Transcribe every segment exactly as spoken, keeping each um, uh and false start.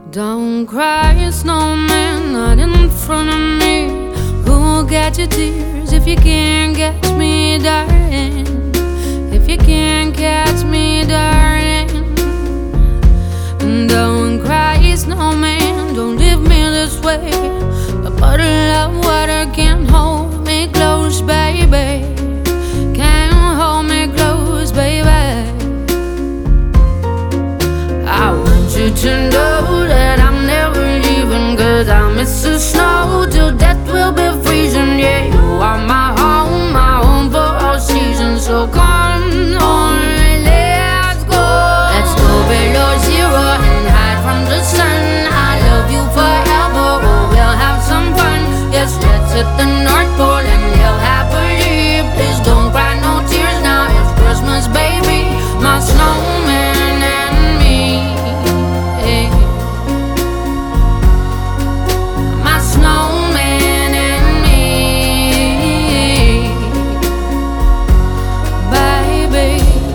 Don't cry, snowman, not in front of me. Who'll get your tears if you can't catch me, darling? If you can't catch me, darling. Don't cry, snowman, don't leave me this way. A bottle of water can't hold me close, baby. Can't hold me close, baby. I want you to know that I'm never leaving, 'cause I miss the snow till death will be freezing. Yeah, you are my home, my home for all seasons. So come on, let's go. Let's go below zero and hide from the sun. I love you forever, oh, we'll have some fun. Yes, let's hit the North Pole and live happily. Please don't cry no tears now, it's Christmas, baby. My snowman and me. My snowman and me, baby.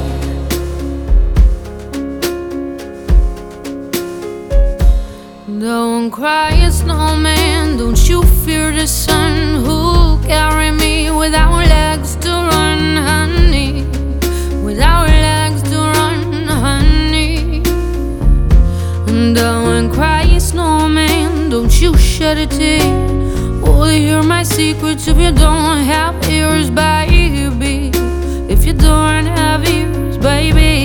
Don't cry, snowman, don't you fear the sun. Who'll carry me without legs to run, honey? Without legs to run, honey. Don't cry, snowman, don't you shed a tear. Will you hear my secrets if you don't have ears, baby? If you don't have ears, baby.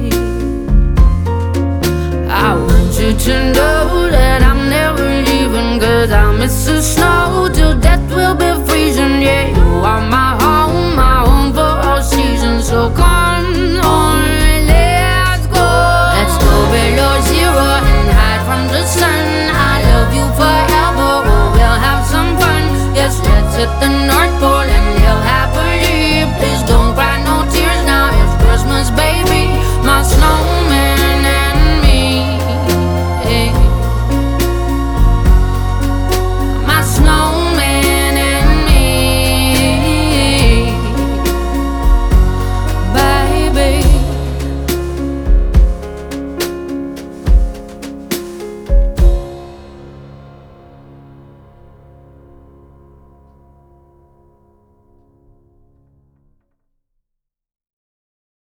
I want you to know that I'm never leaving, 'cause I miss the snow till death will be freezing. Yeah, you are my home, my home for all seasons. So come on, let's go. Let's go below zero and hide from the sun. I love you forever, oh, we'll have some fun. Yes, let's hit the